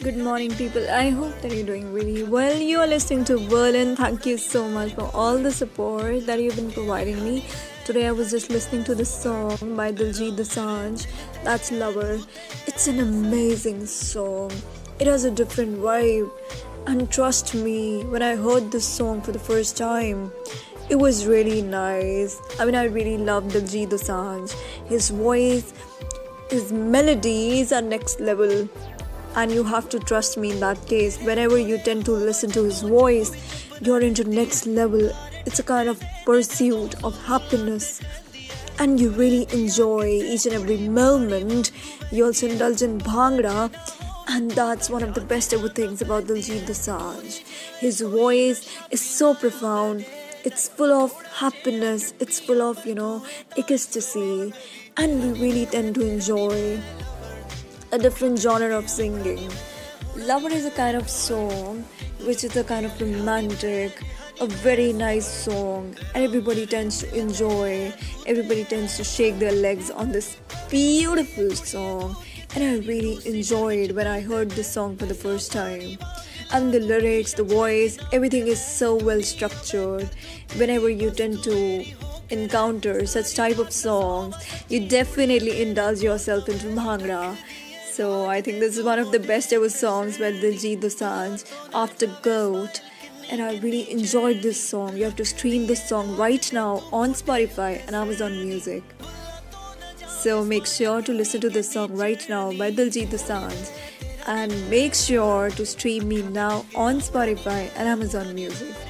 Good morning, people. I hope that you're doing really well. You are listening to Berlin. Thank you so much for all the support that you've been providing me. Today, I was just listening to this song by Diljit Dosanjh. That's Lover. It's an amazing song. It has a different vibe. And trust me, when I heard this song for the first time, it was really nice. I really love Diljit Dosanjh. His voice, his melodies are next level, and you have to trust me in that case. Whenever you tend to listen to his voice, you're into next level. It's a kind of pursuit of happiness, and you really enjoy each and every moment. You also indulge in bhangra, and that's one of the best ever things about Diljit Dosanjh. His voice is so profound. It's full of happiness. It's full of ecstasy, and we really tend to enjoy a different genre of singing. Lover is a kind of song which is a kind of romantic, a very nice song, and everybody tends to enjoy, everybody tends to shake their legs on this beautiful song. And I really enjoyed when I heard this song for the first time. And the lyrics, the voice, everything is so well structured. Whenever you tend to encounter such type of songs, you definitely indulge yourself into bhangra. So I think this is one of the best ever songs by Diljit Dosanjh after Goat. And I really enjoyed this song. You have to stream this song right now on Spotify and Amazon Music. So make sure to listen to this song right now by Diljit Dosanjh. And make sure to stream me now on Spotify and Amazon Music.